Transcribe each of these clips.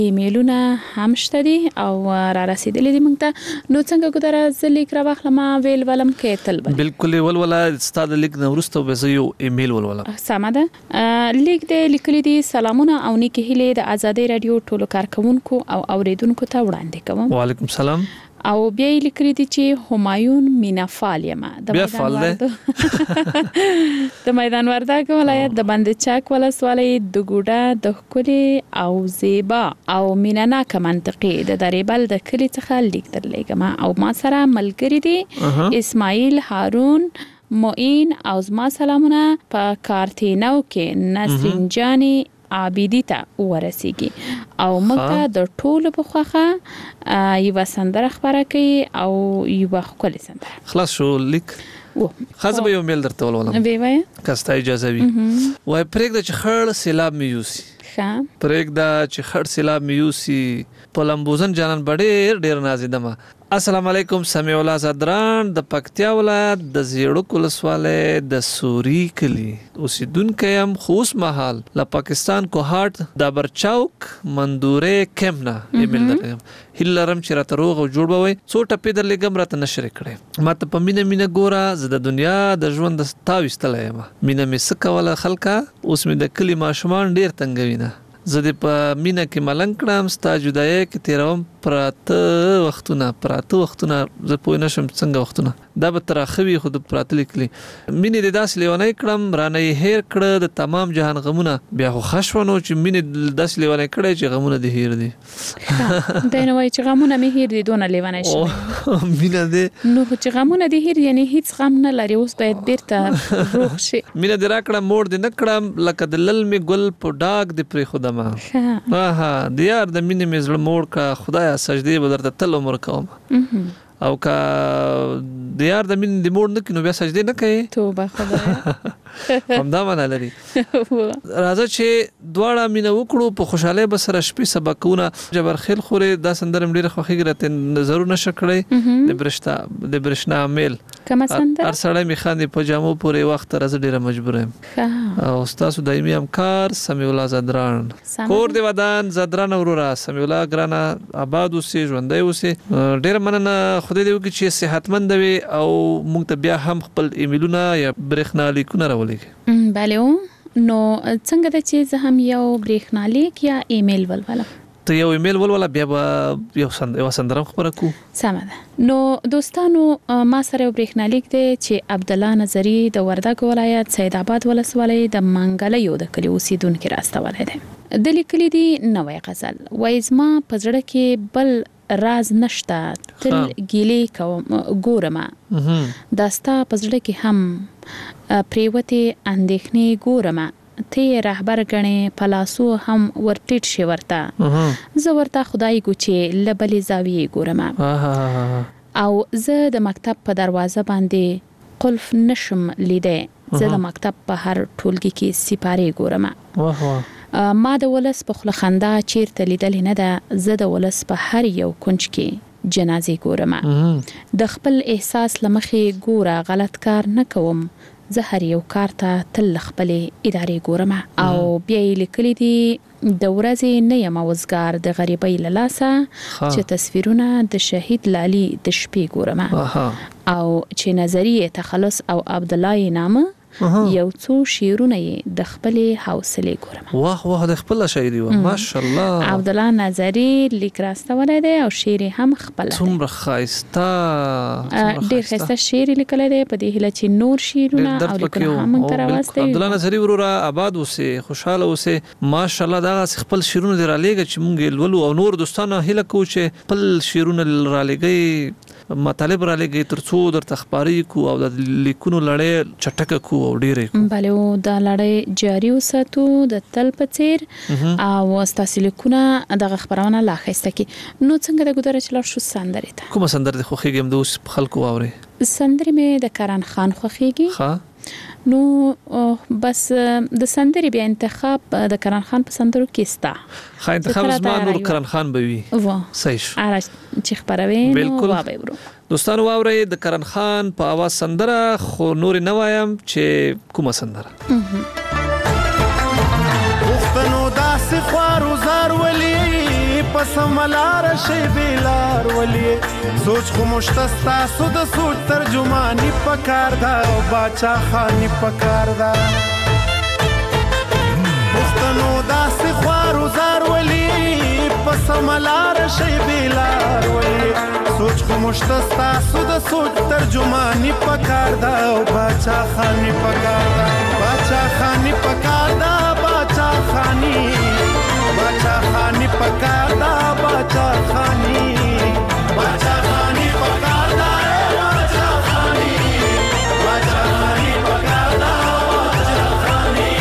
ایمیلونه هم شته دي او را رسیدلې دي موږ ته. نو څنګه ګودره زه لیک را واخلم ویل ولم کې تل بل بالکل ولولا ستاسو لیک نو ورسته به زه یو ایمیل ولولم. سمه ده. لیک دې لیکلي دي سلامونه او نیکه هیلې د آزادۍ رادیو ټولو کارکونکو او اوریدونکو ته وړاندې کوم. وعلیکم السلام. او بیا یې لیکلي دي چې همایون مینافال یم د میدان وردګ ولایت د بند چک ولسوالۍ د ګوډه د ښکلې او زیبا او میناناکه منطقې د دریبل د کلي څخه لیک درلېږم او ما سره ملګري دي اسماعیل هارون معین او زما سلامونه په کارتینو کې نسرین جانی عابدی ته ورسیږي او موږ د ټولو په خوخه یو سندره خبره کوي او یو ښکلې سندره. خلاص شو لیک خاصه به یو میل درته ولولم وی وای کاستا اجازه وي. وای پرېږده چې خړ سیلاب میوسی پرېږده چې خړ سیلاب میوسی په لمبوزن جانان بډېر ډېر نازیدمه. السلام علیکم سمیع الله زدران د پکتیا ولایت د زیړوک ولسوالۍ د سوري کلی اوسیدونکی یم. خوس محل له پاکستان کوهاټ د برچاوک مندورې کمنا ایمیل درلګم. هیله لرم چې راته روغ او جوړ بوي. څو ټپې درلګم راته نشر کړي. ما ته په مینه ګوره زه د دنیا د ژوند د تاويستل یم. مینه مې سکوله خلکا اوس مې د کلی ماشومان ډیر تنګوینه. زه د په مینه کې ملنګ کړم ستا جدایي کې تیروم پراته وختونه زه پوه نشم څنګه وختونه دا به تراخوي خود پراته لیکلي. مینه د داس لیونی کړم رانه هیر کړه د تمام جهان غمونه بیا خو خشونو چې مینه داس لیونی کړه چې غمونه د هیر دي. دا نه وای چې غمونه مې هیر دي دونه لیونی شي مینه دې نو چې غمونه د هیر یعنی هیڅ غم نه لري اوس باید بیرته روغ شي. مینه دې راکړه مور دې نکړم لکه د لل می ګل په ډاګ دې پرې خدامه. د یار د مینه مې زړه موړ کا خدای سجدي به درته تل عمر کوم او کا د یار د مين د موړ نه کینو بیا سجدي نه کوي توبه خدای همدا معنا لري. راځه چې دواړه مين وکړو په خوشاله به سره شپې سبقونه جبر خیل خوري دا سندرم ډیره خوخي ګرته ضرور نشه کړی د برشنا میل کوم سندره هر سړی می خاندي په جامو پورې وخت راځه ډیره مجبور یم او تاسو دایمي همکار سمیع الله زدران کور دی ودان زدران ورورا سمیع الله ګرانا آباد اوسې ژوندۍ اوسې ډیره مننه. خدای دې وکړي چې صحتمند وي او موږ ته بیا هم خپل ایمیلونه یا برېښنا لیکونه راولېږي. بله نو څنګه ده چې زه هم یو برېښنا لیک یا ایمیل ولولم. ته یو ایمیل ولوله بیا به یو سندره خبره کو. سمه ده. نو دوستانو ما سره یو برېښنا لیک دی چې عبدالله نظری د وردګ ولایت سید آباد ولسوالۍ د منګلیو د کلي اوسیدونکي راستولی دی. د لیکلي دي نوی غزل وایي زما په زړه کې بل راز نشته تل ګیلې کوم ګورم دا ستا په زړه کې هم پریوتې اندېښنې ګورم ته رهبر غنې پلاسو هم ورټیټ شي ورته زه ورته خدای ګوچې لبلې زاویې ګورم او زه د مکتب په دروازه باندې قلف نشم لیدې زه د مکتب په هر ټولګي کې سپارې ګورم. ما د ولس په خله خندا چیرته لیدلې نه ده زه د ولس په هر یو کنج کې جنازې ګورم د خپل احساس لمخې ګوره غلط کار نه کوم زه هر یو کار ته تل خپلې ادارې ګورم او بیا یې لیکلي دي د ورځې نه یم وزګار د غریبۍ له لاسه چې تصویرونه د شهید لالي د شپې ګورم او چې نظریه تخلص او عبدالله نامه یو څو شعرونه د خپلې حوصلې ګورم. واه د خپل شاعري و ماشاءالله عبدالله نظری لیک راستولی دی او شعر هم خپل دی. څومره ښایسته ډېر ښایسته شعر لیکلی دی په دې هیله چې نور شعرونه او لیکونه هم موږ ته راوستي. عبدالله نظری وروره آباد اوسې خوشحاله اوسې ماشاءالله دغه خپل شعرونه دې رالیږه چې موږ لولو او نور دوستانو هیله کوو چې خپل شعرونه رالیږئ مطالب رالیږئ تر څو درته خپاري کو او د لیکونو لړۍ چټکه کو او ډېرې بله او دا لړۍ جاري وساتو د تل په څیر او ستاسو لیکونه دغه خپرونه لا ښایسته کړي. نو څنګه د ګودره چې لاړ شو سندرې ته کومه سندره دې خوښېږي هم د اوس خلکو واورې؟ سندرې مې د کرن خان خوښېږي. نو بس د سندرې بیا انتخاب د کرن خان په سندرو کې ستا انتخاب زما نور کرن خان به وي صحیح شو چې خپروي نو وابه ورو دوستانو واورئ د کرن خان په आवाज سندره خو نور نه وایم چې کومه سندره وختنو داسې خوارو زار ولي پس ملار شي بیلار ولی سوچ خو مشتستا سود سوچ ترجمانی پکار دا او باچا خانی پکار دا پښتنو داسې خوارو زار ولی پس ملار شي بیلار ولی سوچ خو مشتستا سود سوچ ترجمانی پکار دا او باچا خانی پکار دا باچا خانی پکار دا باچا خانی پکار دا باچا خانی باچا خانی پکار دا باچا خانی پکار دا باچا خانی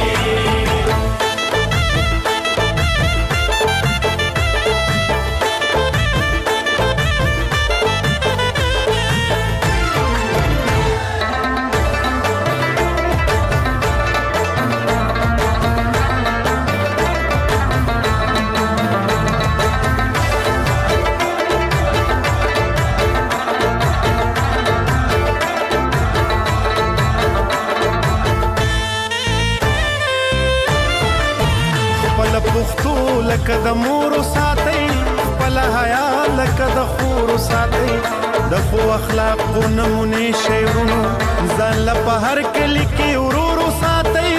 پښتو لکه د مور ساتي خپل حیا لکه د خور ساتي د خو اخلاق نمونه شیرونو ځان له په هر کلی کې ورور ساتي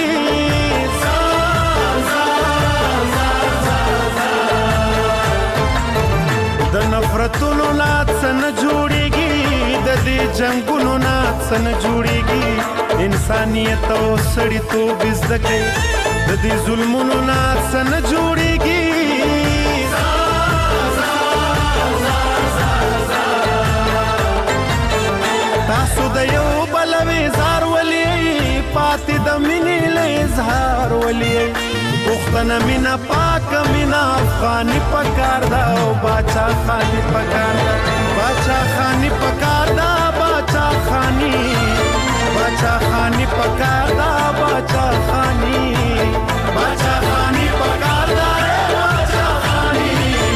د نفرتونو نات نه جوړيږي د دې جنگونو نات نه جوړيږي انسانيت او سړیتوب زده کوي د دې ظلمونو ناڅ نه جوړيږي تاسو د یو بل وزار ولي پاتې د مینې له اظهار ولي پښتنه مینا پاک مینا افغاني پکار دا او باچا خاني پکار دا باچا خاني پکار دا باچا خاني پکار دا باچا خاني باچا خاني پکار دا باچا خاني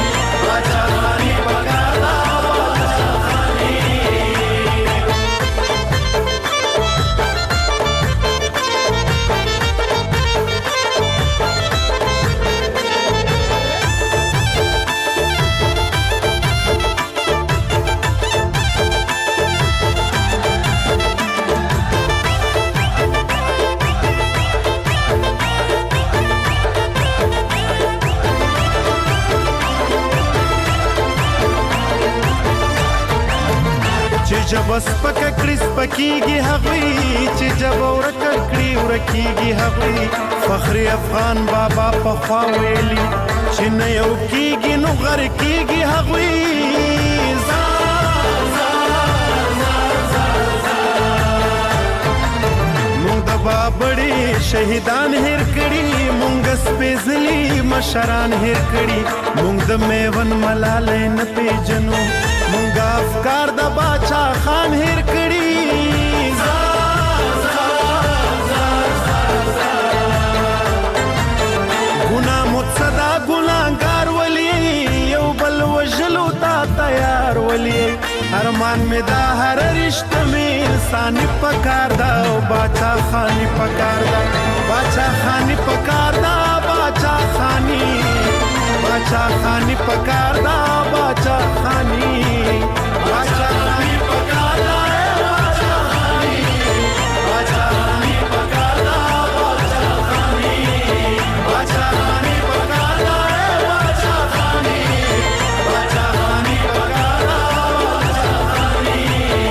پکار دا باچا خاني جب سپک کړي سپکیږي هغوی چې جب ورکړ کړي ورکیږي هغوی فخر افغان بابا په خوا ویلي چې نه یو کیږي نو غر کیږي هغوی مونږ د بابړي شهیدان هیر کړي مونږ سپېڅلي مشران هیر کړي مونږ د میون ملالۍ نه پیژنو مونږه افکار د باچا خان هیر کړي ګناه متصدا ګناهګار ولي یو بل وژلو ته تیار ولي ارمان می دا هر رشته می انساني پکار دا او باچا خاني پکار دا باچا خاني پکار دا باچا خاني پکار دا باچا خاني پکار دا باچا خاني پکار دا باچا خاني پکار دا باچا خاني پکار دا باچا خاني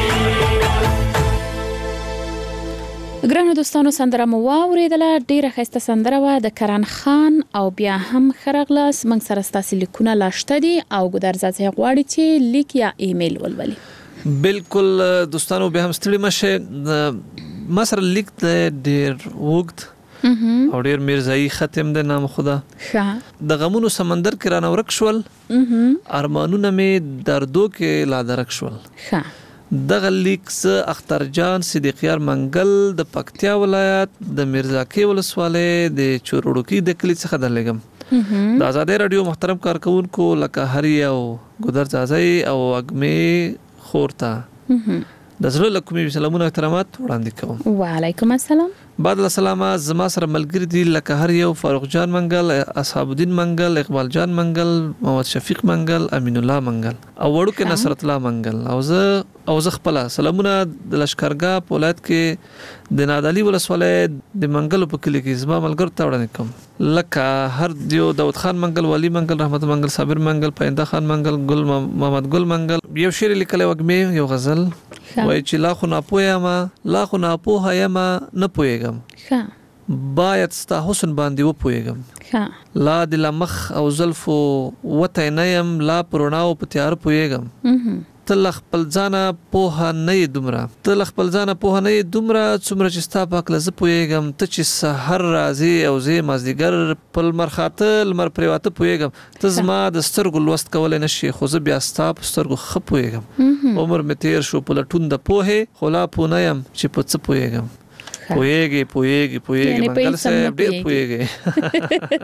ګرانو دوستانو سندره مو واوریدله ډیره ښایسته سندره وه د کرن خان او بیا هم خرغلاس موږ سره ستاسو لیکونه لا شته دي او ګودرزاځي غواړي چې لیک یا ایمیل ولولي بالکل دوستانو بیا هم ستړي مشه ما سره لیک ډیر وګت او ډیر میرزایی ختم د نام خدا د غمونو سمندر کې رانه ورک شول ارمانونه می دردو کې لا درک شول دغه لیکس اختر جان صدیقیار منګل د پکتیا ولایت د میرزاکی ولسوالۍ د چوروړکی د کلی څخه درلګم د آزادۍ رادیو محترم کارکونکو لکه هری او ګودرزاځي او اګمې خورتا د زړه له کومې سلامونه احترامات وړاندې کوم. وعلیکم السلام. بعد السلام. زما سره ملګری دي لکه هر یو فاروق جان منګل، اصحاب الدین منګل، اقبال جان منګل، محمد شفیق منګل، امین الله منګل او وړوکې نصرت الله منګل. او زه خپل سلامونه د لشکرګاه په ولایت کې د نادعلي ولسوالۍ د منګل په کلی کې زما ملګرو ته وړاندې کوم. لکه هر یو داود خان منګل، ولی منګل، رحمت منګل، صابر منګل، پاینده خان منګل، ګل محمد ګل منګل. یو شعر لیکلی وګمې، یو غزل وای چې لا خو ناپوهه یم نه پوهېږم، باید ستا حسن باندې وپوهېږم، لا د لمخ او زلفو وتی نه یم، لا پروناو په تیار پوهېږم. ته خپل ځانه پوهه نه یې دومره څومره چې ستا په هکله زه پوهېږم. ته چې سحر راځې او زه مازدیګر په لمر خاته لمر پرېواته پوهېږم. ته زما د سترګو لوست کولی نه شي، خو زه بیا ستا په سترګو ښه پوهېږم. عمر مې تیر شو په لټون د پوهې، خو لا پوه نه یم چې په څه پوهېږم. پوهېږي منګل صاحب ډېر پوهېږي.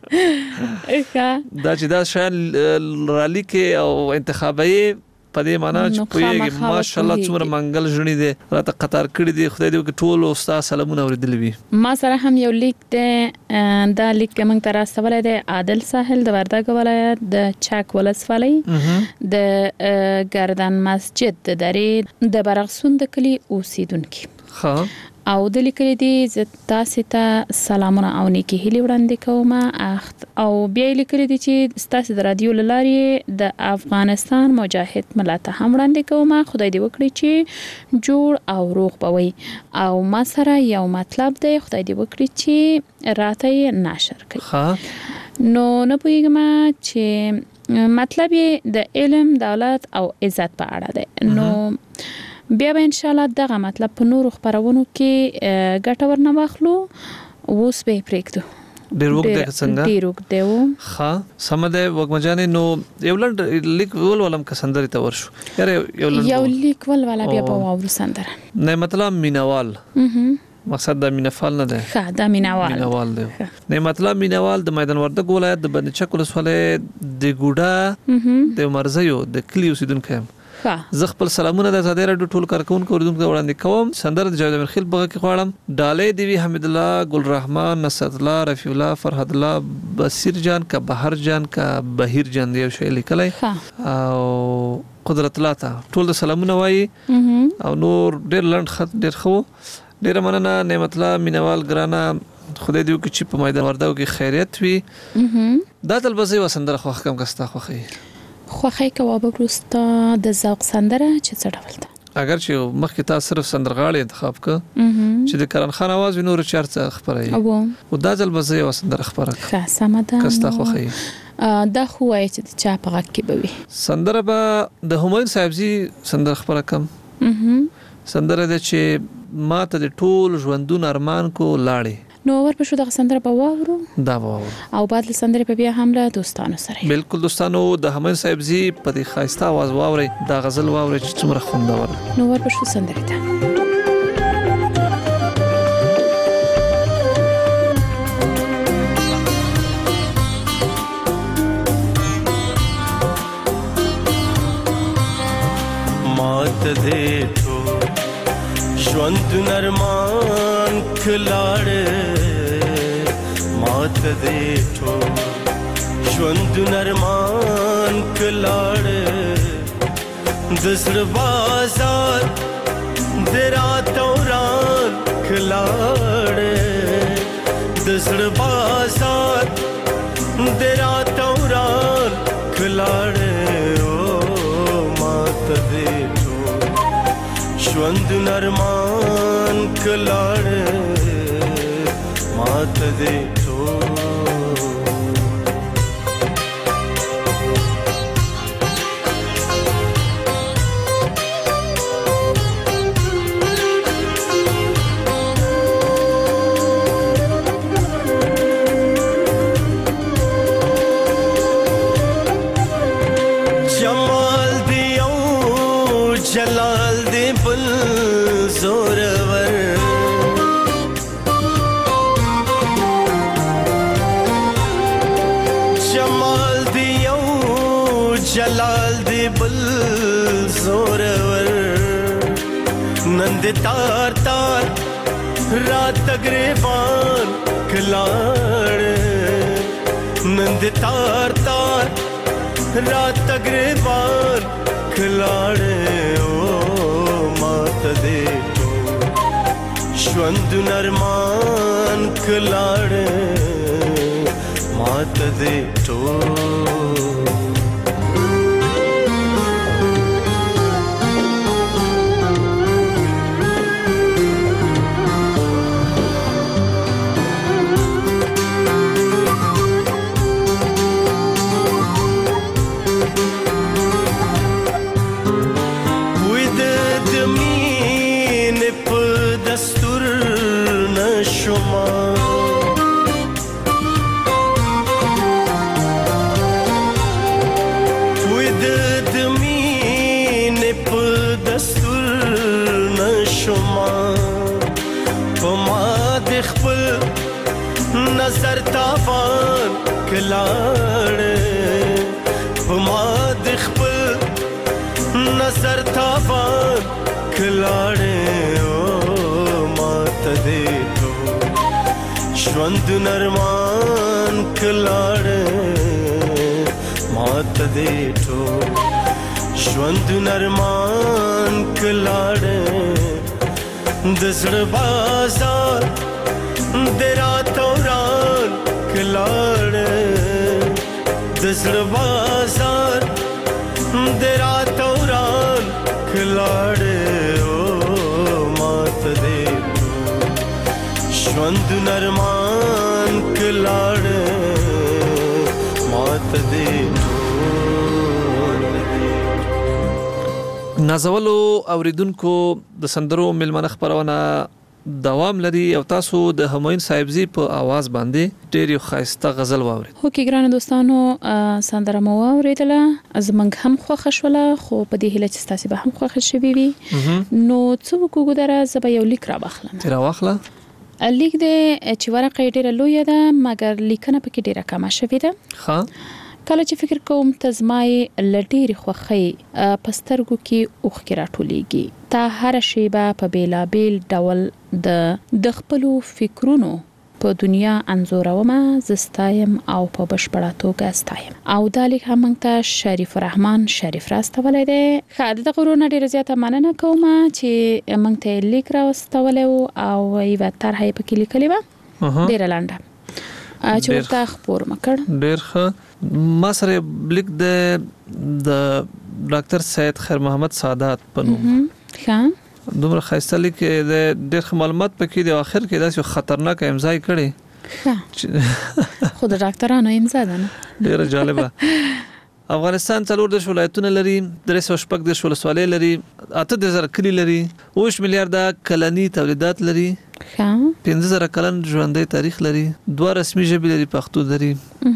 دا چې دا شیان رالیکې او انتخابوي په دې معنا چې پوهېږي. ماشاءالله څومره منګل ژڼي دي راته قطار کړي دي. خدای دې وکړي ټول ستا سلامونه اورېدلي وي. ما سره هم یو لیک دی، دا لیک موږ ته راستولی دی عادل ساحل د وردګ ولایت د چک ولسوالۍ د گردن مسجد د درې د برغسون د کلي اوسیدونکي او د لیکلي دي زه تاسې ته سلامونه او نیکې هیلې وړاندې کوم. او بیا یې لیکلي دي چې ستاسې د رادیو له لارې د افغانستان مجاهد ملت ته هم وړاندې کوم. خدای دې وکړي چې جوړ او روغ به وي. او ما سره یو مطلب دی، خدای دې وکړي چې راته یې نشر کړي. نو نه پوهېږم چې مطلب یې د علم، دولت او عزت په اړه دی. نو بیا به ان شاء الله دغه مطلب په نورو خبرونو کې ګټه ورنه واخلو. اوس به پرېږدو. ډېر وګت څنګه ډېر وګت دی. ښه سم دی وګمجانې. نو یو لنډ لیک ولولم که سندرې ته ورشو. یو لیک ولوله بیا به واورو سندره. نعمت الله مینوال، مقصد دا مینفال نه دی. ښه دا مینوال دی. نعمت الله مینوال د میدان وردګ ولایت د بند چک ولسوالۍ د ګوډه د مرزیو د کلي اوسیدونکی یم. زه خپل سلامونه د ازادۍ راډیو ټول کارکونکو اوریدونکو ته وړاندې کوم. سندره د جاوید امیر خیل په غږ کې غواړم. ډالۍ دې وي حمید الله، ګل رحمان، نصرت الله، رفیع الله، فرهاد الله، بصیر جان کا بهر جان کا بهیر جان دی یو شی لیکلی او قدرت الله ته ټول د سلامونه وایي. او نور ډېر لنډ خط ډېر ښه. ډېره مننه نعمت الله مینوال ګرانه. خدای دې وکړي چې په میدان وردګو کې خیریت وي. دا ځل به زه یوه سندره خوښ کړم که ستا خوښوي. خوښی کوه به وروسته د ذوق سندره چې څه ډول ده. اگر چې مخکې تا صرف سندرغاړی انتخاب کړه چې د کرن خان آواز وي، نور چار څه خپروي. او دا ځل به زه یوه سندره خپره کړم. ښه سمه ده. که ستا خوښوي دا خو وایي چې د چا په غږ کې به وي. سندره به د همایون صاحبزي سندره خپره کړم. سندره ده چې ما ته د ټول ژوندون ارمان کو لاړې. نو ورپسې دغه سندره به واورو. دا واورو او بعد له سندرې په بیا هم له دوستانو سره. بالکل دوستانو د همایون صاحبزي په دې ښایسته آواز واورئ، دا غزل واورئ چې څومره خوندور. نو ورپسې سندرې ته مات دې ټول ژوند نرمان کلاړ، مات دې ټول ژوند نرمان کلاړ، د زړه بازار د رات وران کلاړ، د زړه بازار د رات وران کلاړ، او مات دې ټول ژوند نرمان کلاړ، مات دې جلال دې بل زورور، جمال دې یو جلال دې بل زورور، नंद तार तार रात ग्रेवान खिलाड़ नंद तार तार रात ग्रेवान खिलाड़ ओ मात दे श्वंद नरमान खिलाड़ मात दे तो नजर तावान खिलाड़ माद खपल नजर तावान खिलाड़ ओ मात दे तो श्वंद नरमान खिलाड़ मात दे तो श्वंद नरमान खिलाड़ दसड़ बाजार देरा तौरान खिलाड़ दसड़ बाजार देरा तौरान खिलाड़ ओ मात दे श्वंद नरमान खिलाड़ मात दे نازولو اوریدونکو د سندرو ملمنه خبرونه دوام لري او تاسو د همایون صاحبزی په आवाज باندې ډېر یو خاصه غزل واورید. هو کې ګران دوستانو سندره مو اوریدله زمنګ هم خوښ شوله خو په دې هله چې تاسو به هم خوښ شوي وي نو څو کوګو دره زب یو لیک را واخلم. را واخله. لیک دې چې ورقه ډېره لوی ده مګر لیکنه پکې ډېره کمه شوې ده. ها کله چې فکر کوم تزمای لډیر خوخی پسترګو کې اوخ راټولېږي تا هر شیبه په بیلا بیل ډول د خپل فکرونو په دنیا انزورومه زستایم او په بشپړه توګه استایم او دالک هم ته شریف الرحمن شریف راستولې ده خاله د غرونه ډیر زیاته مننه کوم چې مونږ ته لیک راستولې او ایو طرحه پکې لیکلې و ډیر لانډه چې ورته خبر مکړ ډیر ښه ما سره لیک د ډاکټر سید خیر محمد سعادت په نوم ښه دومره خاصه لیک د ډیر معلومات پکې د اخر کې داسې خطرناک امضا کړي ښه خو د ډاکټرانو امضا ده نه ډیر جالبه افغانستان څلور د ولایتونه لري 300 د ولسوالۍ لري 8000 کلی لري 20 میلیارډ کلنی تولیدات لري ښه 15000 کلن ژوندۍ تاریخ لري دوه رسمي ژبې لري پښتو لري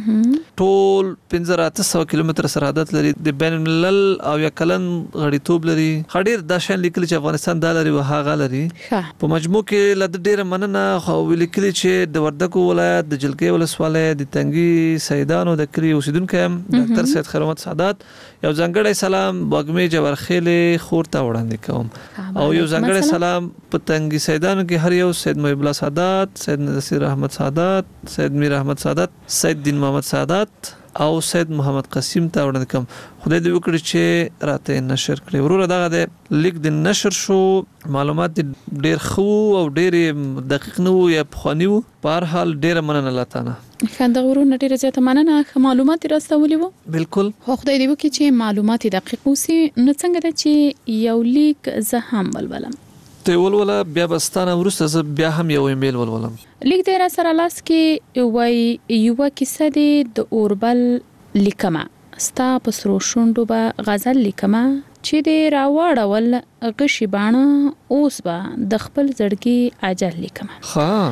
ټول 1500 کیلومتر سرحدات لري د بین الملل او یا کلن غړیتوب لري خډیر د شان لیکل چې افغانستان د لري وهغه لري په مجموع کې لد ډیره مننه خو لیکل چې د وردګو ولایت د جلګې ولسوالۍ د تنګي سیدانو د کلی اوسیدونکو ډاکټر سید خیر محمد سعادت یو ځانګړی سلام باګمې جوړخېلې خورته وړاندې کوم او یو ځانګړی سلام په تنګي سیدانو کې هر یو سید محب الله سعادت سید نصیر احمد سعادت سید میر احمد سعادت سید دین محمد سعادت او سید محمد قاسم ته وړاندې کوم خدای دې وکړي چې راته نشر کړي وروره دغه د لیک د نشر شو معلومات ډېر خو او ډېر دقیق نه وو یا پخوانی وو په هر حال ډېر مننه لاتانه خنده ورونه ډېر زیاته مننه معلومات راستولي وو بالکل خو خدای دې وکړي چې معلومات دقیق وسی نو څنګه ده چې یو لیک زه هم ولولم ته ولوله بیا بستانه ورسته بیا هم یو ایمیل ولولم لیک دې را سره لاس کې وای یو کیسه د اوربل لیکما ستا په سرو شوندو به غزل لیکما چې دې راوړول غشي باڼه اوس به د خپل زړګي اجل لیکما ها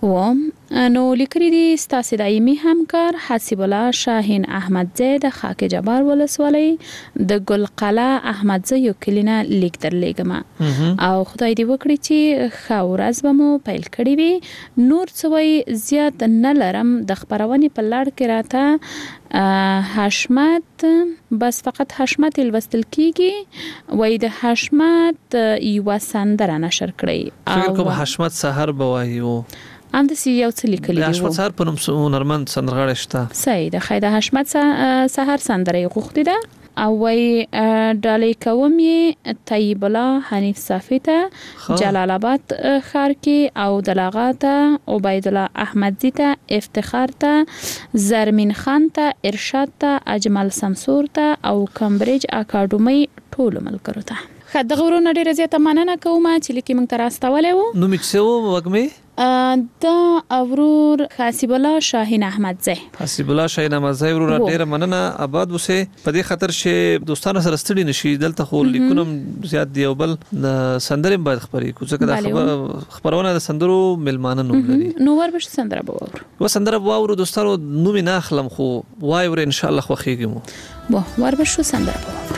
نو لیکري دي ستاسو دایمي همکار حسیب الله شاهین احمدزی د خاک جبار ولسوالۍ د ګلقلعه احمدزی یو کلینا لیک درلېګم او خدای دې وکړي چې ښه ورځ به مو پیل کړی وي. نور څه زیات نه لرم د خبرونې په لړ کې راته حشمت بس فقط حشمت الوستل کیږي وای د حشمت یو سندره نشر کړی فکر کوم حشمت سحر بوایو ام د سی یو څه لیکلی دی حشمت سحر په نوم هنرمند سندرغاړی شته صحیح ده خیده حشمت سحر سندره غوښتي ده او وای ډالۍ کوم یې طیب الله حنیف صافی ته جلال آباد ښار کې او دلاغات عبید الله احمدزی ته افتخار ته زرمین خان ته ارشاد ته اجمل سمسور ته او کمبریج اکاډمي ټول ملګرو ته خدای غوړو ډیره زیاته مننه کوم چې لیکي موږ ته راستولې وو. نو میڅو وګمه دا اورور حسیب الله شاهین احمدزی ورور ډیره مننه آباد وسه په دې خاطر چې دوستانو سره ستړي نشي دلته خو لیکونم زیات دی او بل سندره باید خبرې کو ځکه دا خبرونه د سندرو ملمانه نوم لري. نو وربش سندره باور و سندره باور دوستانو نو نه اخلم خو وای ور ان شاء الله خو خېږم و وربش سندره باور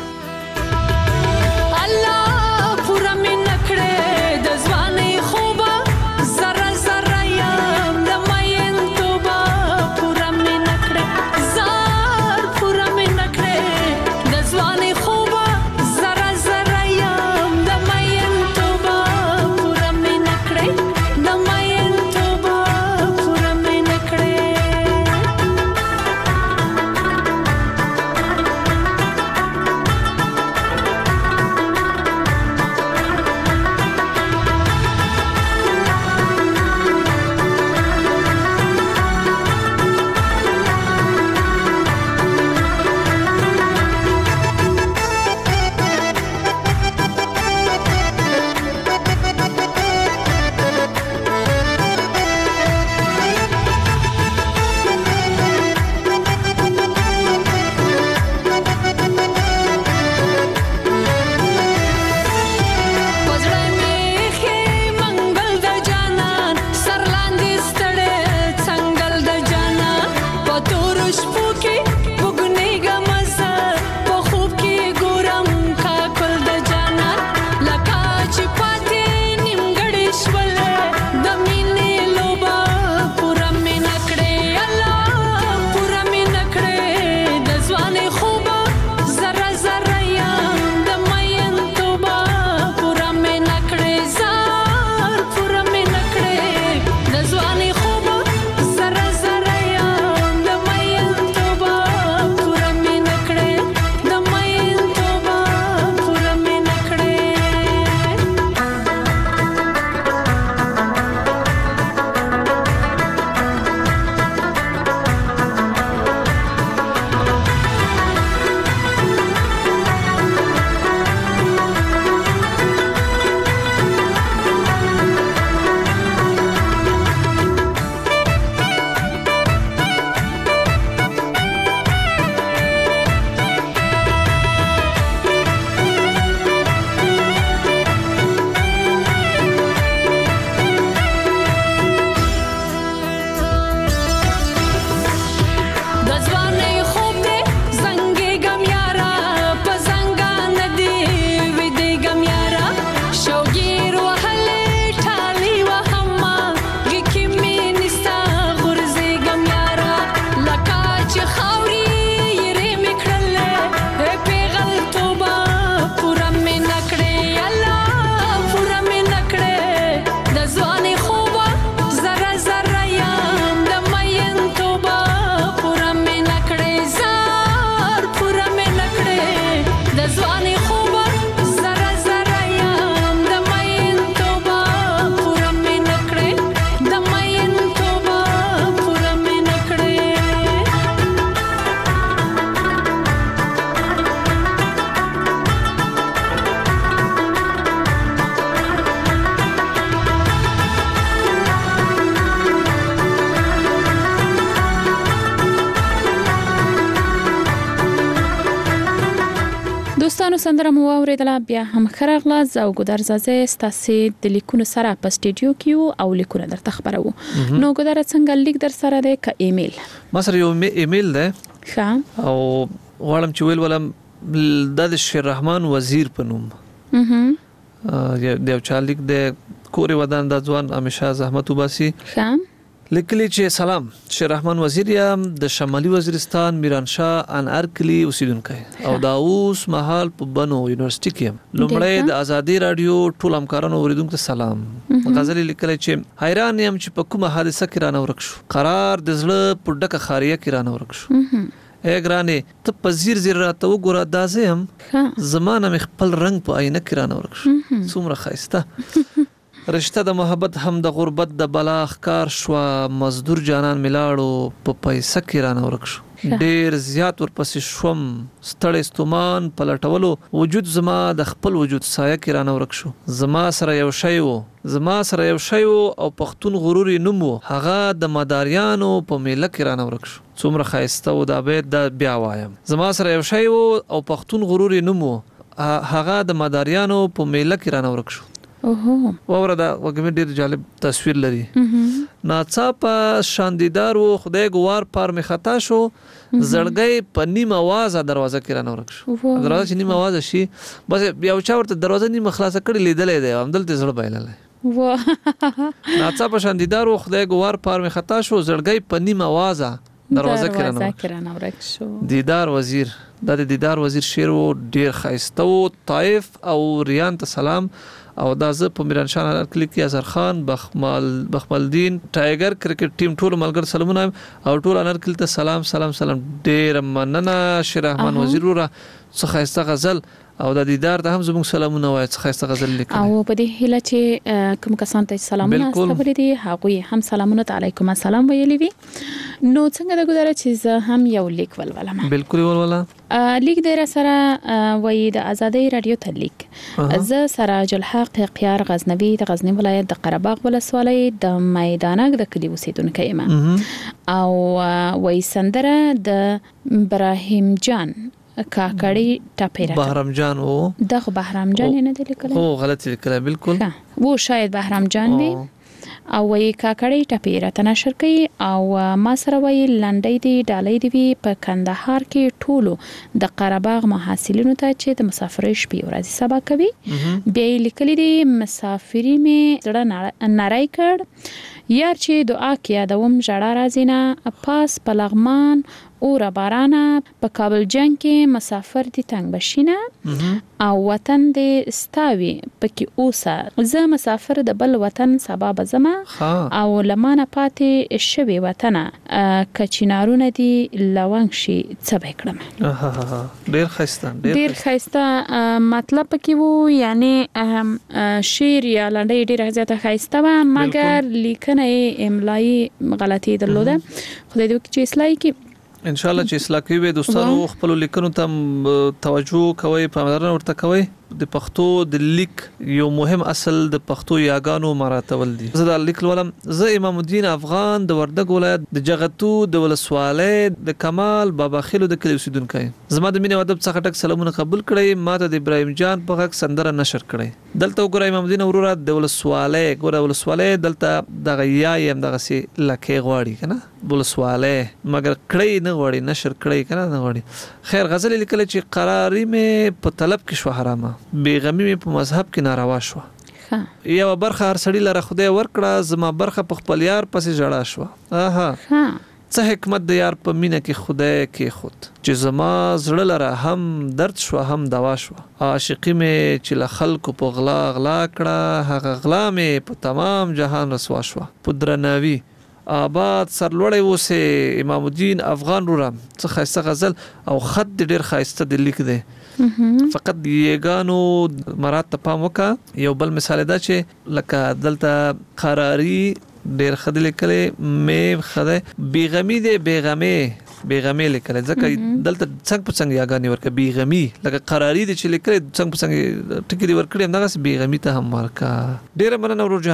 دوستانو سندره مو اوریدله بیا هم خراغله زو ګدر زازه ستاسو د لیکونو سره په سټډیو کې او لیکونه درته خبرو نو ګدر څنګه لیک در سره ده ک ایمیل ما سره یو ایمیل ده ښه او غواړم چې ولم د شیر رحمان وزیر په نوم یو چا لیک د کوري ودان د ځوان همیشه زحمت وباسي ښه لیکلی چې سلام شیر رحمان وزیر یم د شمالي وزیرستان میرانشاه ان ارکلی اوسیدونکی او دا اوس مهال په بنو یونیورسيټي کې لومړی د ازادي رادیو ټول همکارانو اوریدونکو ته سلام غزل لیکلی چې حیران یم چې په کومه حادثه کې رانه ورک شو قرار د زړه په ډکه خاریه کې رانه ورک شو اګرانه ته پزیر زیر راته وګوره دازه هم زمانه مخ خپل رنگ په آینه کې رانه ورک شو څومره خایسته رشتہ د محبت هم د غربت د بلاخ کار شو مزدور جانان ملاړو په پیسې کې رانه ورک شو ډیر زیات ورپسې شوم ستړی ستومان پلټولو وجود زما د خپل وجود سایه کې رانه ورک شو زما سره یو شی وو او پښتون غرور نوم وو هغه د مداریانو په میله کې رانه ورک شو څومره خایسته و دا به د بیا وایم زما سره یو شی وو او پښتون غرور نوم وو هغه د مداریانو په میله کې رانه ورک شو ووردا وګمې ډېر جالب تصویر لري ناڅاپه شاندیدار و خدای ګوار پر می خطا شو زړګي په نیم आवाज دروازه کې رانه ورک شو دروازه چې نیم आवाज شي بس بیا چا ورته دروازه نیم خلاصه کړي لیدلې ده همدلته زړه بایلله ناڅاپه شاندیدار و خدای ګوار پر می خطا شو زړګي په نیم आवाज دروازه کې رانه ورک شو دیدار وزیر د دیدار وزیر شعر و ډیر خایسته و طائف او ریان ته سلام او دا زه په میرانشاه ارکلی کې اظهر خان بخمل دین ټایګر کرکټ ټیم ټول ملګر سلامونه او ټول انرکل ته سلام ډیر مننه شیر رحمان وزیر را څه خایسته غزل او د دیدار ته هم زموږ سلامونه وایي څه خایسته غزل لیکل او په دې هیله چې کوم کسان ته سلامونه استقبال دي هغه هم سلامونه علیکم السلام ویلي وي نو څنګه د ګذاره چې هم یو لیک ولولم بالکل ولولا لیک د سره وایي د ازادي رادیو ته لیک زه سراج الحق قیار غزنوي د غزنی ولایت د قره باغ ولسوالۍ د میدانک د کلی اوسیدونکو یم او وایي سندره د ابراهیم جان کاکړی ټاپیرا بهرام جان او دغه بهرام جان نه دی لیکل او غلط لیکل بالکل وو شاید بهرام جان وي او وی کاکړی ټاپیرا تنشر کوي او ما سره وی لنډۍ دی ډالۍ دی په کندهار کې ټولو د قره باغ محصلینو ته چې د مسافرۍ شپې ورځې سبا کوي بیا لیکلي دی مسافری می زړه نړۍ کړ یار چې دعا کیا دوم جړه راځینا پاس په لغمان او ربارانا په کابل جنگ کې مسافر دي تنگ بشینه او وطن دې ستاوي پکې اوسه زه مسافر د بل وطن سبب زما او لمانه پاتې شوی وطن کچینارونه دي لونګ شي څه وکړم ډیر خسته مطلب پکې وو یعنی شعر یا لنډۍ ډیر زیاته خسته و مګر لیکنه املایي غلطي درلوده خدای دې چې اصلاحي کې ان شاء الله چې اصلاح کوي دوستانو خپل لیکنو ته توجه کوي پاملرنه ورته کوي د پښتو د لیک یو مهم اصل د پښتو یاګانو مراتب دي زه د لیک ولم زه امام الدین افغان د وردګ ولایت د جغتو د ولسوالۍ د کمال بابا خیلو د کلی اوسیدونکو زما د مینه ادب څخه ټک سلامونه قبول کړئ ماته د ابراهیم جان په غږ سندره نشر کړئ دلته وګورئ امام الدین وروره د ولسوالۍ دلته د غیا یم دغه سي لکه غواړي کنه ولسوالۍ مګر کړئ نه غواړي نشر کړئ کنه نه غواړي خیر غزل لیکل چې قراری مې په طلب کې شو حرامه بیغمی په مذهب کې ناروا شو یو برخه هر سړی لره خدای ورکړه زما برخه په خپل یار پسې جړا شو څه حکمت د یار په مینه کې خدای کې خود چې زما زړه لره هم درد شو هم دوا شو عاشقی مې چې له خلکو په غلا کړه هغه غلا مې په تمام جهان رسوا شو په درناوي آباد سرلوړی اوسه امام الدین افغان رورم څه خاصه غزل او خط ډیر خاصه د لیک دی فقط یګانو مراد ته پام وکا یو بل مثال دا چې لکه دلته قراری ډیر خدای لیکلې مې خدای بیغمی دی بیغمی لیکل ځکه دلته څنګه په څنګه یاګانی ورکه بیغمی لکه قراری دی چې لیکل څنګه په څنګه ټکی دی ورکړم دغه بیغمی ته هم ورکا ډیر مننه ورور جانا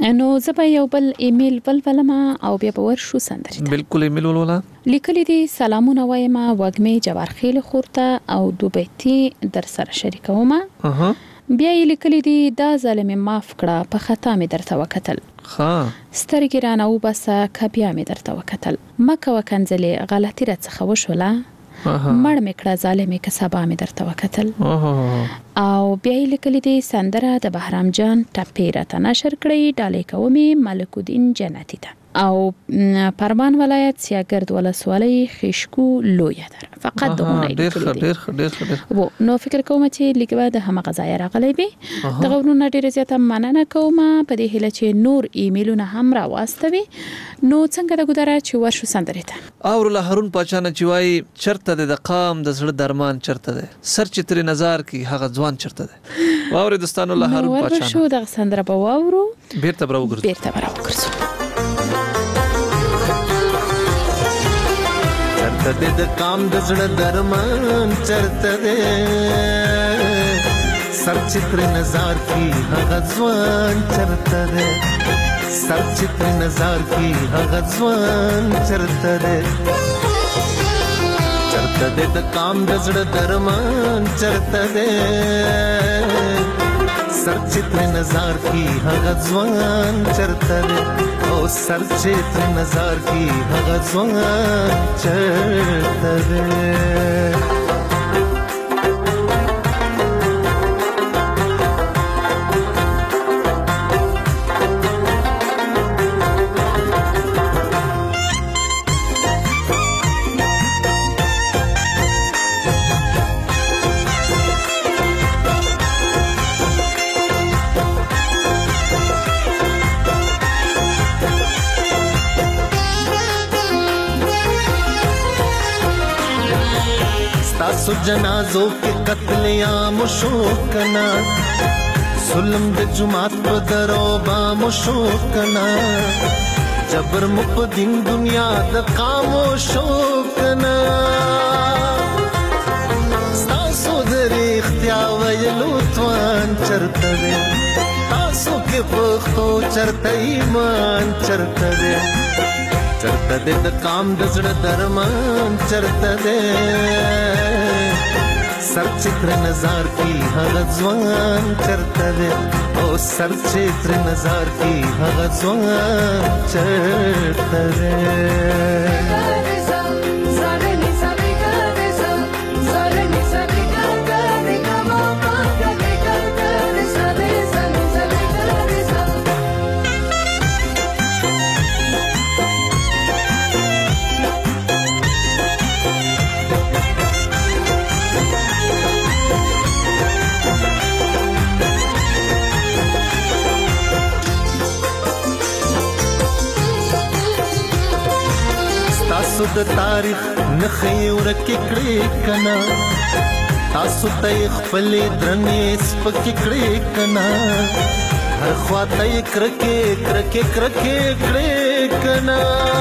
نو زبا یو بل ایمیل بلما او بیا به ورشو سندري بالکل ایمیل ولولا لیکلي دي سلامونه وایم وګمې جوارخیل خورته او دوبېتی در سره شریکوم بیا یې لیکلي دي دا ظالم معاف کړه په خطا مې درته وکتل سترګې رانه وباسه که بیا مې درته وکتل مکه وکنځلې غلطي راڅخه وشوله مړ مې کړه ظالمې که سبا مې درته وکتل او بیا یې لیکلي دي سندره د بهرام جان ټپې راته نشر کړی ډالۍ کومې ملک الدین جنتي ته او پروان ولایت سیاګرد ولسوالۍ خشکو لویه ده فقط دغه ډېر وو نو فکر کوم چې لیکبه د هم غزای راغلی به دغه ورونه ډېر زیاته مننه کوم په دې هله چې نور ایمیلونه هم را واستوي نو څنګه د ګداره چې ورشو سندري ته او له هارون پاچا نه چوي چرته د قام د زړه درمان چرته ده سر چتر نظر کی هغه ځوان چرته ده واوري دوستانو له هارون پاچا ورشو د سندره په واورو بیرته براو ګرځو چرته د قام د زړه درمان چرته ده سر چتر نظر کی هغه ځوان چرته ده سر چتر نظر کی هغه ځوان چرته ده چرته د قام د زړه درمان چرته ده سر چتر نظر کی هغه ځوان چرته ده او سر چتر نظر کی هغه ځوان چرته ده تاسو جنازو کې قتل عام شو کنا ظلم د جماعت په درو با مشو کنا جبر مپ دین دنیا د خاموشو کنا تاسو د اختیار ویلو توان چرته ده تاسو کې پختو چرته ایمان چرته ده چرته د قام د زړه درمان چرته ده سر چتر نظر کی هغه ځوان چرته ده او سر چتر نظر کی هغه ځوان چرته ده تاسو د تاریخ نخې ورکې کړې کنا تاسو ته خپل درنې سپکې کړې کنا هر خواته کرکې کړې کنا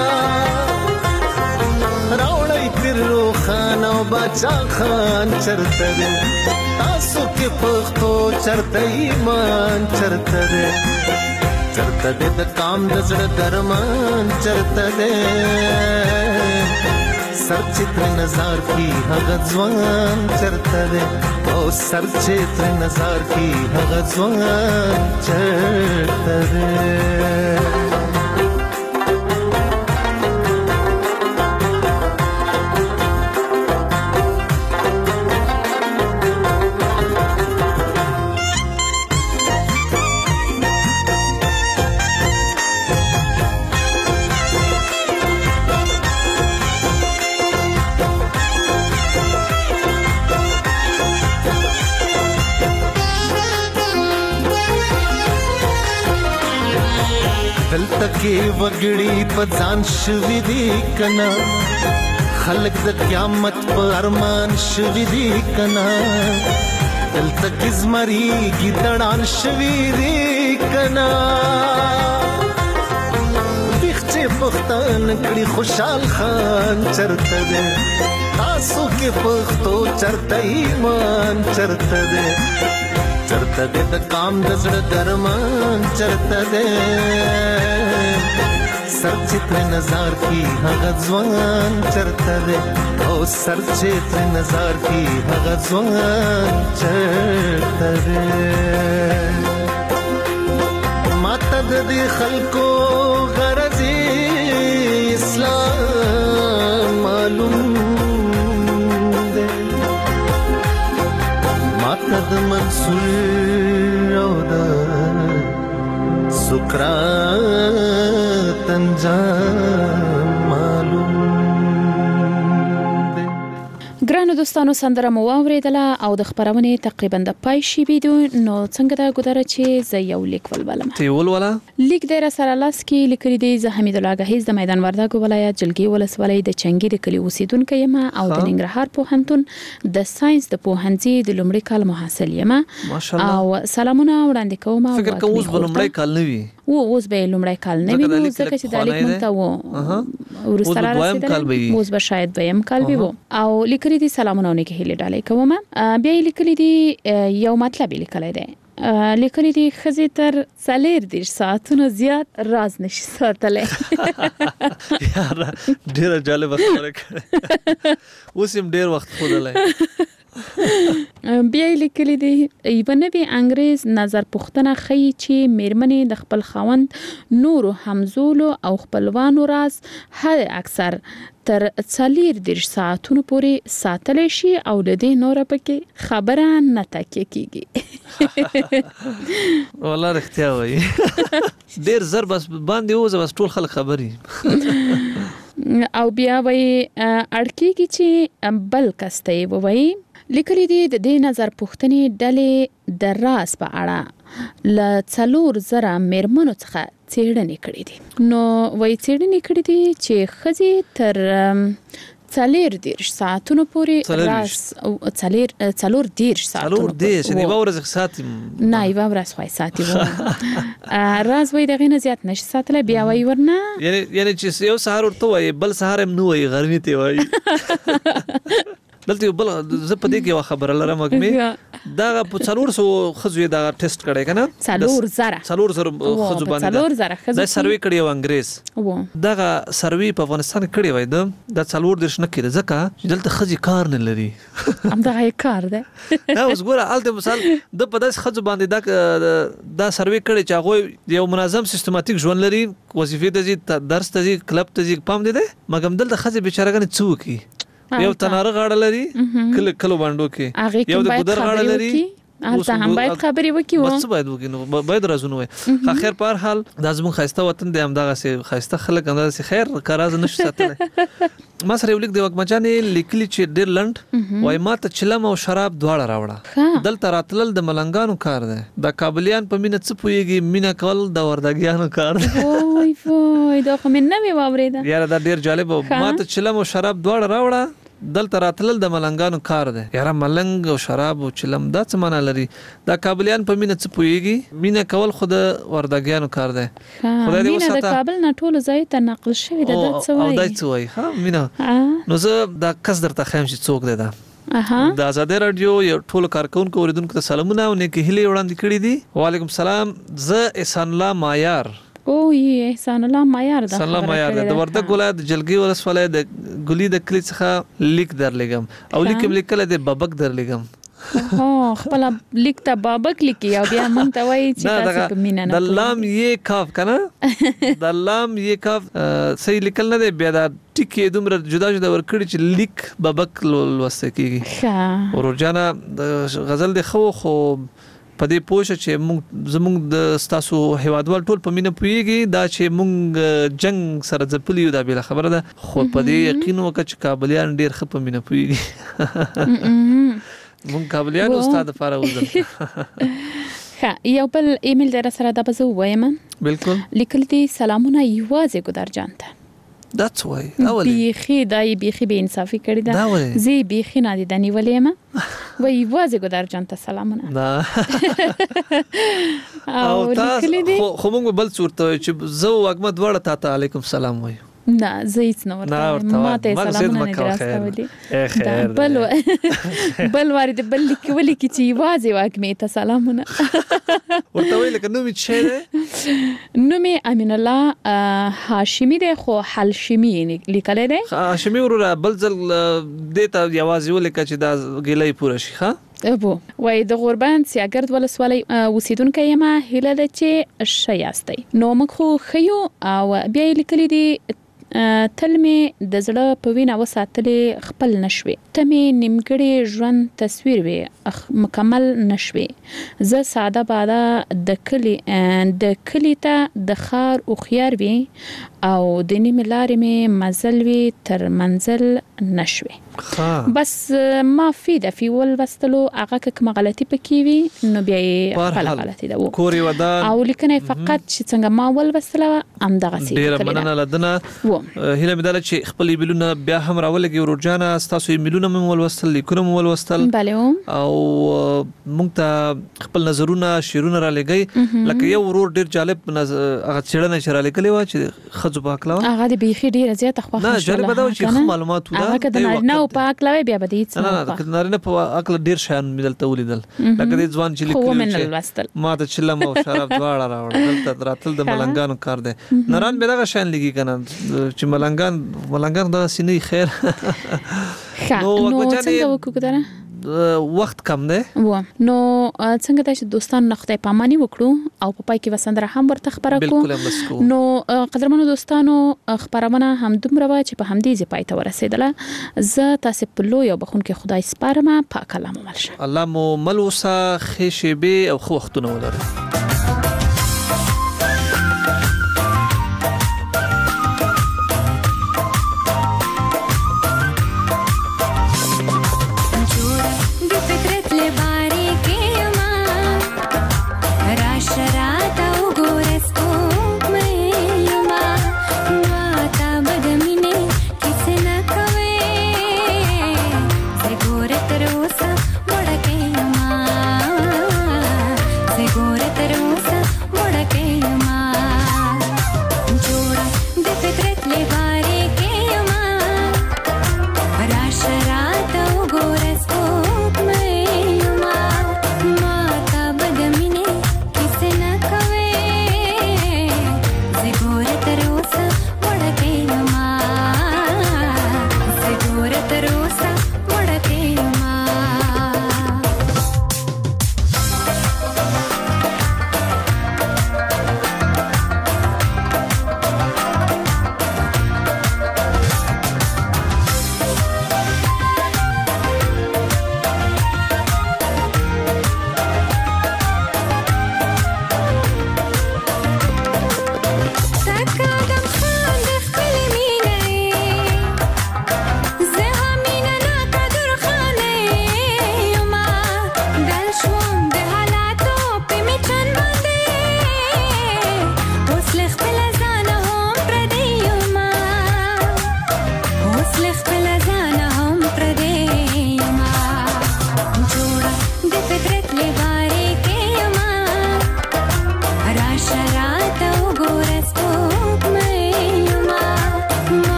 راوړې تیر روخان او بچا خان چرته ده تاسو کې پښتو چرته ایمان چرته ده چرته د قام د زړه درمان چرته ده سر چتر نظر کی هغه ځوان چرته ده او سر چتر نظر کی هغه ځوان چرته ده دلته کې وګړي په ځان شوي دي کنا خلک د قیامت په ارمان شوي دي کنا دلته کې زمري ګیدړان شوي دي کنا دیخچې پښتون کړي خوشحال خان چرته ده تاسو کې پښتو چرته ایمان چرته ده چرته د کام د زړه درمان چرته ده سر چې تر نظر کی هغه ځوان چرته ده او سر چې تر نظر کی هغه ځوان چرته ده ماته د دې خلکو غرضی اسلام معلوم ده ماته د منصور او د سقراط انجام معلوم ده. ګرانو دوستانو سندره مو واوریدله او د خبرونه تقریبا د پای شي بيدو نو څنګه دا ګذره چې ز یو لیک ولولم تی ولولا لیک د رسول الله سکی لیکري دی زه حمید الله غهیز د میدان وردګ ولایت جلګي ولسوالۍ د چنګي د کلی اوسیدونکو یم او د ننګرهار پوهنتون د ساينس د پوهنځي د لومړي کال محصل یم او سلامونه وړاندې کوم فکر کوم اوس لومړی کال نه وي اوس به لومړی کال نه وي ځکه چې د لیک مونته و ورسره رسیدل اوس به شاید بهم کال وي او لیکري دي سلامونه نه کې هلي ډالې کوم بیا لیکلي دي یو مطلب لیکلی دی لیکلي دي خزي تر 40 ساعتونو زیات راز نشي ساتلی یار ډیر جالب خبره کړې اوس هم ډیر وخت خوللای بیا لیکلي دي ایبنبي انګريز نظر پوښتنه خي چې میرمنې د خپل خاوند نور همزولو او خپلوانو راز هر اکثر تر 40 ساعتونو پورې ساتلی شي او د دې نور پکې خبره نه تکي کیږي والله رښتیا وایي ډیر زر بس باندې اوس بس ټول خلک خبري او بیا وایي اړکیږي چې بل کسته وایي لیکلي دي د دې نظر پوښتنې ډلې د راز په اړه ل 4000 میرمنو څخه څېړنې کړې دي نو وایي څېړنې کړې دي چې خزي تر 40 ساعتونو پورې راز 40 ساعتونو چې یو ورځ ساتي نه یو ورځ خو ساتي راز وایي دغه نه زیات نشي ساتله بیا وایي ورنه یعنی چې یو سهار ورته وایي بل سهار هم نو وایي غرمې ته وایي دلته بل زه په دې کې خبره لرم مګمه دا په 400 خزوی دا ټیسټ کړي کنه 4000 خزو باندې دا سروي کړی و انګريز دا سروي په افغانستان کړی وای دا 4 نه کړي ځکه دلته خزي کار نه لري هم دا کار ده دا اوس ګوره الته مثال د په داس خزو باندې دا سروي کړي چې هغه یو منظم سیستماتیک ژوند لري وظیفه ته درس ته کلب ته پام دي مګم دلته خزي بیچارهګان څوکي یو تناره غاړه لري کلو باندې کې یو د ګودر غاړه لري هلته هم باید خبرې وکړو بس باید وکړو باید رازونه وي خیر په هر حال د زمون خاسته وطن دی هم دغه سي خاسته خلک انداز سي خیر قراز نشو ساتل ما سره یو لیک دی وک مجانې لیکلي چې ډیر لند وای ما ته چلم او شراب دواړه راوړه دلته راتلل د ملنګانو کار دی د کابلیان په مینه څه پويږي مینه کول د وردګیانو کار دی وای دا خو من نه وی واورېده یاره دا ډیر جالب ما ته چلم او شراب دواړه راوړه دلته راتلل د ملنګانو کار دی یاره ملنګ او شراب او چلم دا څه معنا لري دا کابلیان په مینه څه پويږي مینه کول خود وردګیانو کار دی خدای دې وساته د کابل نه ټول ځای ته نقل شوی د څه وایي او دا څه وایي ها مینه نو زه دا کس درته خیم چې څوک دی دا د آزادۍ رادیو یو ټول کارکونکو اوریدونکو ته سلامونه او نیکی هیلې وړاندې کړې دي وعلیکم السلام زه احسان الله مایار او احسان الله مایار د وردګ ولایت جلګي ولسوالۍ د ګلی د کلی څخه لیک درلګم او لیکم لیکل د بابک درلګم خپل لیک ته بابک لیکي او بیا مونږ ته وایي چې تاسو په مینا نه د لام یې کاف کنه د لام یې کاف صحیح لیکل نه دی بیا دا ټکی دومره جدا جدا ورکړي چې لیک بابک لوسته کیږي ورجانا غزل د خو په دې پوښ چې زموږ د ستاسو هیوادوال ټول په مینه پويږي دا چې موږ جنگ سره ځپلیو دا بل خبره ده خو په دې یقین وکړه چې کابلیان ډیر ښه په مینه پويږي موږ کابلیان استاد لپاره وځل یو بل ایمیل در سره دا بزو وایم بالکل لیکل دي سلامونه یوازې ګدار جانته That's why. بیخی به انصافی کړی دا زی بیخی نه دي دنی ولېما وای وازه ګدار جان ته سلامونه او تاسو خو موږ بل صورت چې زه واګم دواړه ته علیکم سلام وای نه زه هیڅ نه ورته ماته سلامونه نه راستولي خیر بل وارد بل لیکولي کی چې واځي واکمه ته سلامونه ورته ویل کنه می څه نو می امین الله هاشمی ده خو حلشمی لیکل ده هاشمی ورو بل ځل دته یوازې ولیک چې دا ګلې پوره شي ښا ابو وای د غوربند سیاګرد ولسوالۍ اوسیدونکو یم هله د چې شیاستي نو موږ خو خيو او بیا لیکلي دي تل می د زړه په وینا وساتلې خپل نشوي ته می نیمګړي ژوند تصویر وي مکمل نشوي زه ساده باده د کلی ته د خار او خيار وي او د نیمه لارې می مزل وي تر منزل نشوي بس ما فی ول وستلو هغه کوم غلطي پکې وي نو بیا خپل غلطي ده کوري ودان او لیکنه فقط چې څنګه ما ول وستلو ام دغه سي ډیر مننه لدنه هله مداله چې خپل ایمیلونه بیا هم راولګي ورجانه تاسو ایمیلونه مول وستل لیکونه مول وستل بله او مونږ ته خپل نظرونه شیرونه را لګي لکه یو ورور ډیر جالب هغه چړنه شرا لیکلی و چې خځو پاکلا هغه د بیخي ډیر زیاته خوښه نه جالب دا چې معلومات هغه د نو پاکلا بیا به دې نه نه په عقل ډیر شان مدلته ولیدل لکه د ځوان چې لیکلی ما ته چلم او شراب دواړه راوړل دلته راتل د ملنګانو کار دی نران به دا شان لګي کنه چې ملنګان دا سینې خیر نو څنګه وکړه وخت کم دی نو څنګه چې دوستان نخته پامانی وکړو او په پای کې وسندره هم ورته خبره کو نو قدرمنو دوستانو خبرونه هم دومره و چې په همدې ځای پای ته ورسېدله زه تاسو په لوی او بخون کې خدای سپارم پاک الله مو ملشه الله مو ملوسه خېشبه او خو وختونه ولري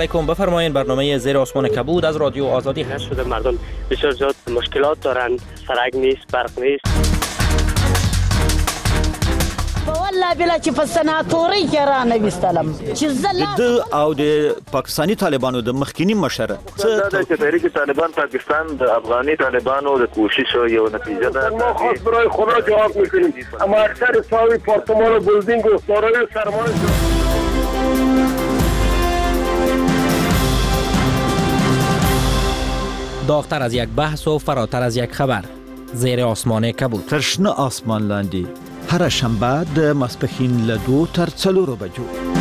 علیکم. بفرمایید. برنامه زیر آسمان کبود از رادیو آزادی هست. شده مردم بسیار زیاد مشکلات دارند، سرک نیست، برق نیست. والله بلا چې په سناتوري کې را نه وستلم چې د او د پاکستانی طالبانو د مخکینی مشره دا چې تحریک طالبان پاکستان د افغاني طالبانو د کوشش یو نتیجه ده. ما خاص برای خدا جواب میکنیم. اما اکثر ساوی پارتمان و بلدینگ و سارای سرمایه داغتر از یک بحث و فراتر از یک خبر. زیر آسمان کبود. ترشنه آسمان لاندی هر شنبه د ماسپښین له 2 تر 4 بجو.